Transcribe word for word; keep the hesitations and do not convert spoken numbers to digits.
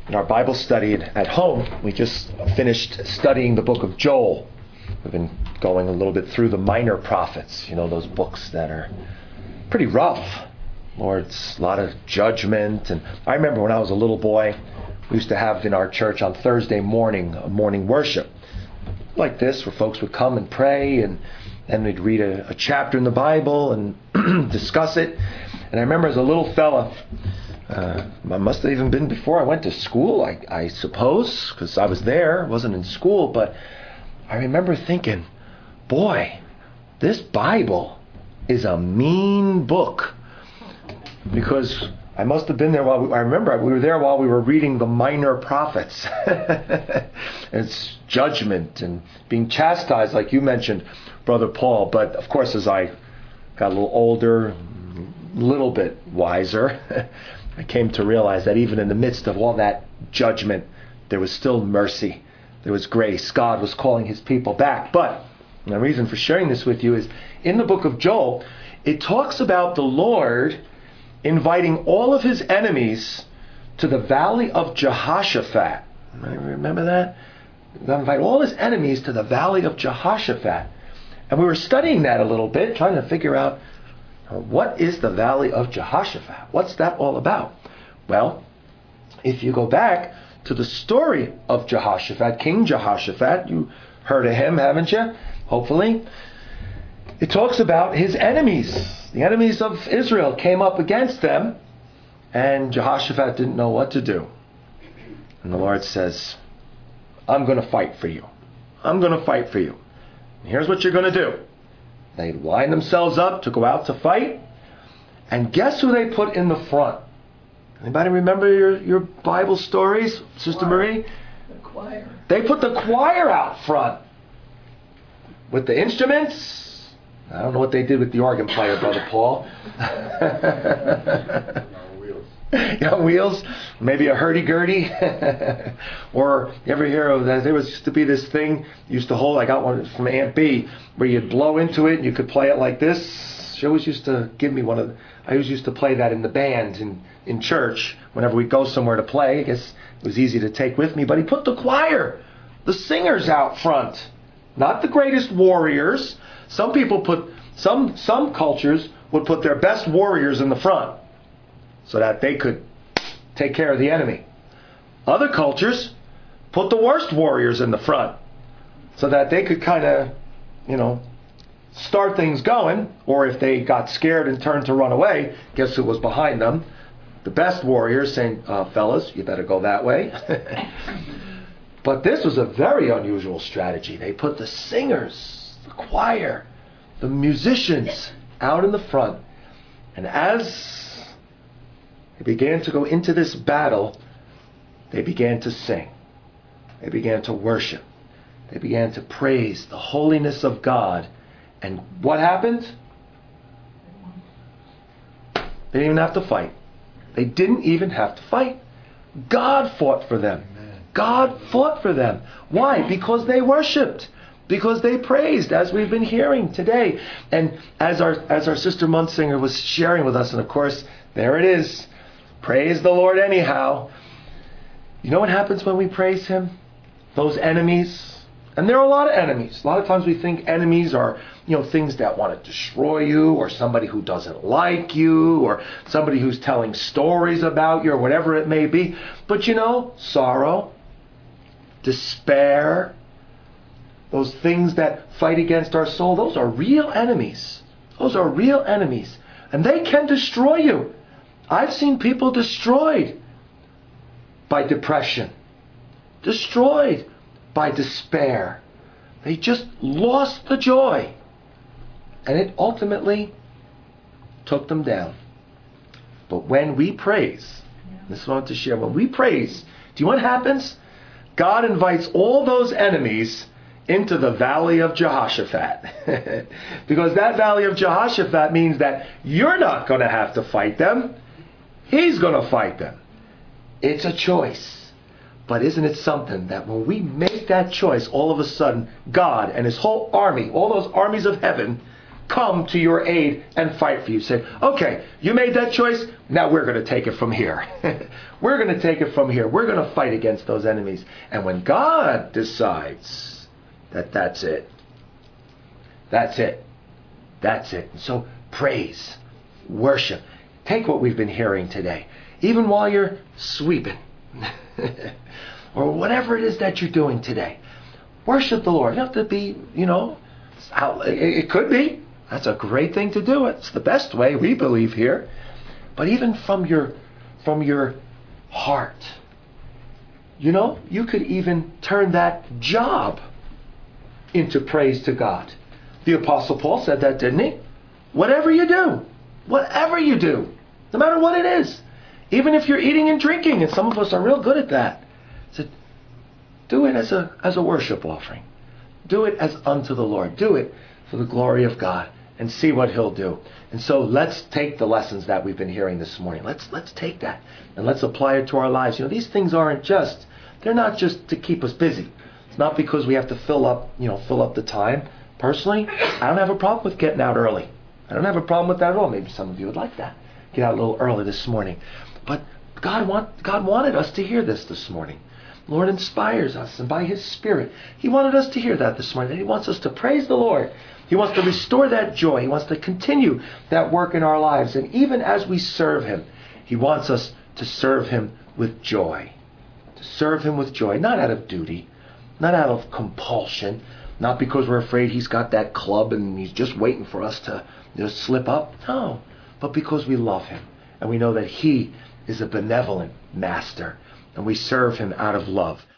In our Bible study at home, we just finished studying the book of Joel. We've been going a little bit through the minor prophets, you know, those books that are pretty rough. Lord, it's a lot of judgment. And I remember when I was a little boy, we used to have in our church on Thursday morning, a morning worship like this, where folks would come and pray, and then we'd read a, a chapter in the Bible and discuss it. And I remember as a little fella, uh, I must have even been before I went to school, I, I suppose, because I was there, wasn't in school, but I remember thinking, boy, this Bible is a mean book. Because I must have been there while we, I remember we were there while we were reading the minor prophets. It's judgment and being chastised, like you mentioned, Brother Paul. But of course, as I got a little older, a little bit wiser, I came to realize that even in the midst of all that judgment, there was still mercy. There was grace. God was calling his people back. But the reason for sharing this with you is in the book of Joel, it talks about the Lord inviting all of his enemies to the valley of Jehoshaphat. Remember that? God invited all his enemies to the valley of Jehoshaphat. And we were studying that a little bit, trying to figure out, what is the valley of Jehoshaphat? What's that all about? Well, if you go back to the story of Jehoshaphat, King Jehoshaphat, you heard of him, haven't you? Hopefully. It talks about his enemies. The enemies of Israel came up against them, and Jehoshaphat didn't know what to do. And the Lord says, I'm going to fight for you. I'm going to fight for you. And here's what you're going to do. They lined themselves up to go out to fight. And guess who they put in the front? Anybody remember your, your Bible stories, Sister Choir. Marie? The choir. They put the choir out front with the instruments. I don't know what they did with the organ player, Brother Paul. Young wheels, maybe a hurdy-gurdy. Or you ever hear of that? There was used to be this thing used to hold, I got one from Aunt B, where you'd blow into it and you could play it like this. She always used to give me one of, I always used to play that in the band in, in church whenever we'd go somewhere to play. I guess it was easy to take with me. But he put the choir, the singers out front. Not the greatest warriors. Some people put, some some cultures would put their best warriors in the front so that they could take care of the enemy. Other cultures put the worst warriors in the front so that they could kind of, you know, start things going. Or if they got scared and turned to run away, guess who was behind them? The best warriors saying, uh, fellas, you better go that way. But this was a very unusual strategy. They put the singers, the choir, the musicians out in the front. And as they began to go into this battle, they began to sing. They began to worship. They began to praise the holiness of God. And what happened? They didn't even have to fight. They didn't even have to fight. God fought for them. God fought for them. Why? Because they worshipped. Because they praised, as we've been hearing today. And as our as our sister Munsinger was sharing with us, and of course, there it is. Praise the Lord anyhow. You know what happens when we praise him? Those enemies. And there are a lot of enemies. A lot of times we think enemies are, you know, things that want to destroy you, or somebody who doesn't like you, or somebody who's telling stories about you, or whatever it may be. But you know, sorrow, despair, those things that fight against our soul, those are real enemies. Those are real enemies. And they can destroy you. I've seen people destroyed by depression, destroyed by despair. They just lost the joy. And it ultimately took them down. But when we praise, this is what I want to share, when we praise, do you know what happens? God invites all those enemies into the valley of Jehoshaphat. Because that valley of Jehoshaphat means that you're not going to have to fight them. He's going to fight them. It's a choice. But isn't it something that when we make that choice, all of a sudden, God and his whole army, all those armies of heaven, come to your aid and fight for you. Say, okay, you made that choice, now we're going to take it from here. We're going to take it from here. We're going to fight against those enemies. And when God decides that that's it, that's it, that's it. And so praise, worship. Take what we've been hearing today, even while you're sweeping, or whatever it is that you're doing today. Worship the Lord. You don't have to be, you know, it could be. That's a great thing to do. It's the best way, we believe here. But even from your from your heart, you know, you could even turn that job into praise to God. The Apostle Paul said that, didn't he? Whatever you do, whatever you do, no matter what it is, even if you're eating and drinking, and some of us are real good at that, said, do it as a as a worship offering. Do it as unto the Lord. Do it for the glory of God, and see what He'll do. And so let's take the lessons that we've been hearing this morning. Let's let's take that and let's apply it to our lives. You know, these things aren't just, they're not just to keep us busy. It's not because we have to fill up, you know, fill up the time. Personally, I don't have a problem with getting out early. I don't have a problem with that at all. Maybe some of you would like that. Get out a little early this morning. But God want God wanted us to hear this this morning. The Lord inspires us, and by His Spirit, He wanted us to hear that this morning. He wants us to praise the Lord. He wants to restore that joy. He wants to continue that work in our lives. And even as we serve Him, He wants us to serve Him with joy. To serve Him with joy, not out of duty, not out of compulsion, not because we're afraid He's got that club and He's just waiting for us to, you know, slip up. No, but because we love Him and we know that He is a benevolent Master, and we serve Him out of love.